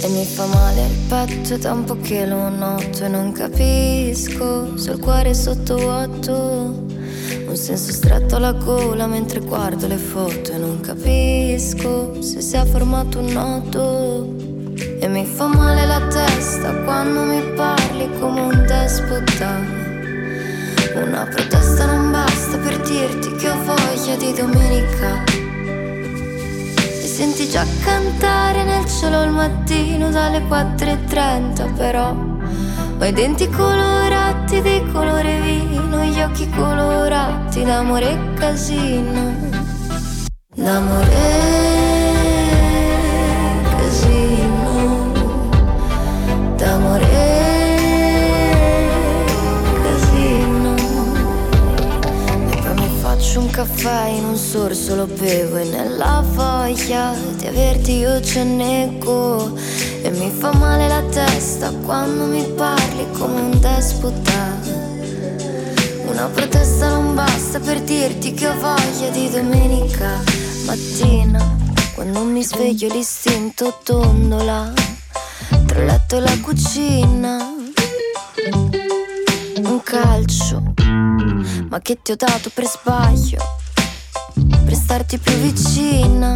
E mi fa male il petto da un po' che lo noto e non capisco se ho il cuore sotto vuoto. Un senso stretto alla gola mentre guardo le foto e non capisco se si è formato un nodo. E mi fa male la testa quando mi parli come un despota. Una protesta non basta per dirti che ho voglia di domenica. E senti già cantare nel cielo al mattino dalle 4:30 però. Ho i denti colorati di colore vino, gli occhi colorati d'amore e casino. D'amore e casino. D'amore e casino. E poi mi faccio un caffè in un sorso, lo bevo e nella voglia di averti io ce nego. E mi fa male la testa quando mi parli come un despota. Una protesta non basta per dirti che ho voglia di domenica mattina. Quando mi sveglio l'istinto dondola tra il letto e la cucina. Un calcio, ma che ti ho dato per sbaglio, per starti più vicina.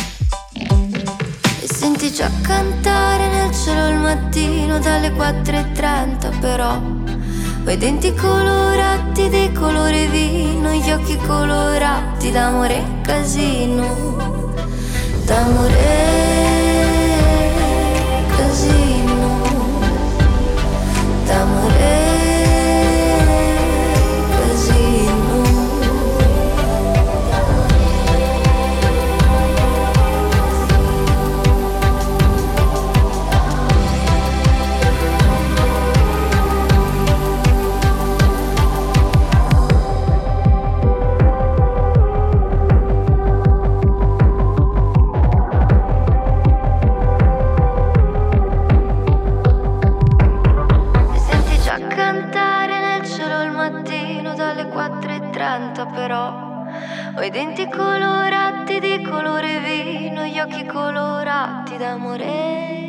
E senti già cantare nel cielo al mattino dalle 4:30 però. Ho i denti colorati di colore vino, gli occhi colorati d'amore e casino. D'amore e casino. D'amore e casino. Però ho i denti colorati di colore vino, gli occhi colorati d'amore